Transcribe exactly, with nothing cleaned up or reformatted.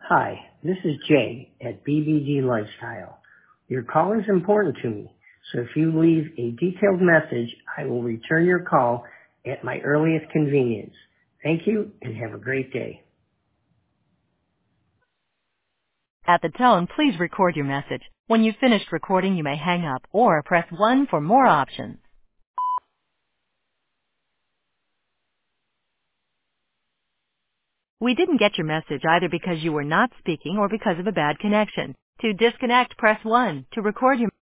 Hi, this is Jay at B B D Lifestyle. Your call is important to me, so if you leave a detailed message, I will return your call at my earliest convenience. Thank you and have a great day. At the tone, please record your message. When you've finished recording, you may hang up or press one for more options. We didn't get your message either because you were not speaking or because of a bad connection. To disconnect, press one. To record your